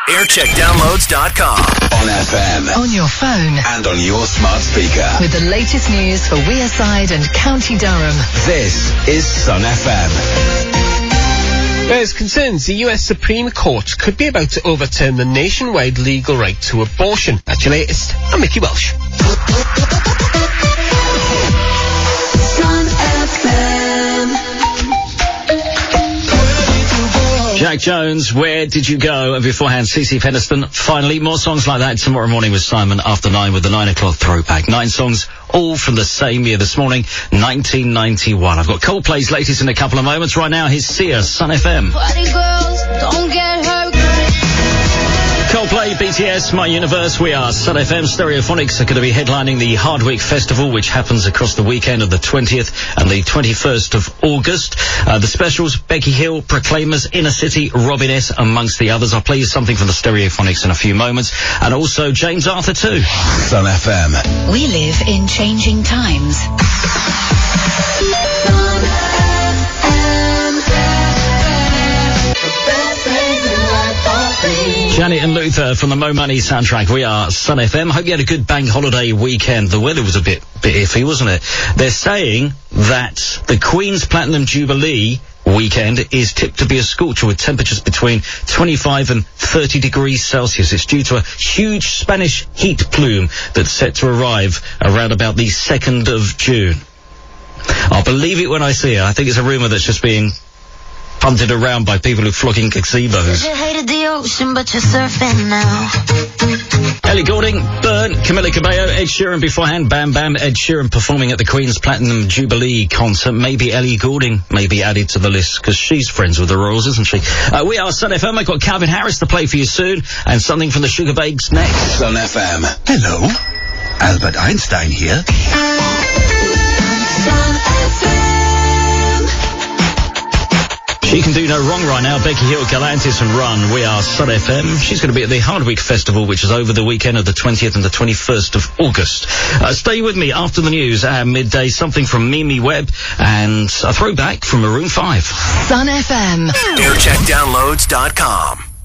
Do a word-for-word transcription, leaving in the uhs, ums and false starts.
aircheck downloads dot com. On F M. On your phone. And on your smart speaker. With the latest news for Wearside and County Durham. This is Sun F M. There's concerns the U S Supreme Court could be about to overturn the nationwide legal right to abortion. That's your latest. I'm Mickey Welsh. Sun F M. Jack Jones, Where Did You Go? And beforehand, Cece Peniston. Finally, more songs like that tomorrow morning with Simon after nine with the nine o'clock throwback. Nine songs, all from the same year this morning, nineteen ninety-one. I've got Coldplay's latest in a couple of moments. Right now, here's Sia, Sun F M. Party girls, don't get hurt. Coldplay, B T S, My Universe. We are Sun F M. Stereophonics are going to be headlining the Hardwick Festival, which happens across the weekend of the twentieth and the twenty-first of August. Uh, the specials, Becky Hill, Proclaimers, Inner City, Robin S, amongst the others. I'll play you something from the Stereophonics in a few moments. And also James Arthur too. Sun F M. We live in changing times. Janet and Luther from the Mo Money soundtrack. We are Sun F M. Hope you had a good bank holiday weekend. The weather was a bit bit iffy, wasn't it? They're saying that the Queen's Platinum Jubilee weekend is tipped to be a scorcher with temperatures between twenty-five and thirty degrees Celsius. It's due to a huge Spanish heat plume that's set to arrive around about the second of June. I'll believe it when I see it. I think it's a rumour that's just being punted around by people who flock in gazebos. You hated the ocean, but you're surfing now. Ellie Goulding, Burn, Camila Cabello, Ed Sheeran beforehand, Bam Bam, Ed Sheeran performing at the Queen's Platinum Jubilee concert. Maybe Ellie Goulding may be added to the list, because she's friends with the Royals, isn't she? Uh, we are Sun F M. I've got Calvin Harris to play for you soon, and something from the Sugar Babes next. Sun F M. Hello, Albert Einstein here. Sun F M. She can do no wrong right now. Becky Hill, Galantis and Run. We are Sun F M. She's going to be at the Hardwick Festival, which is over the weekend of the twentieth and the twenty-first of August. Uh, stay with me after the news at midday. Something from Mimi Webb and a throwback from Maroon five. Sun F M. aircheck downloads dot com.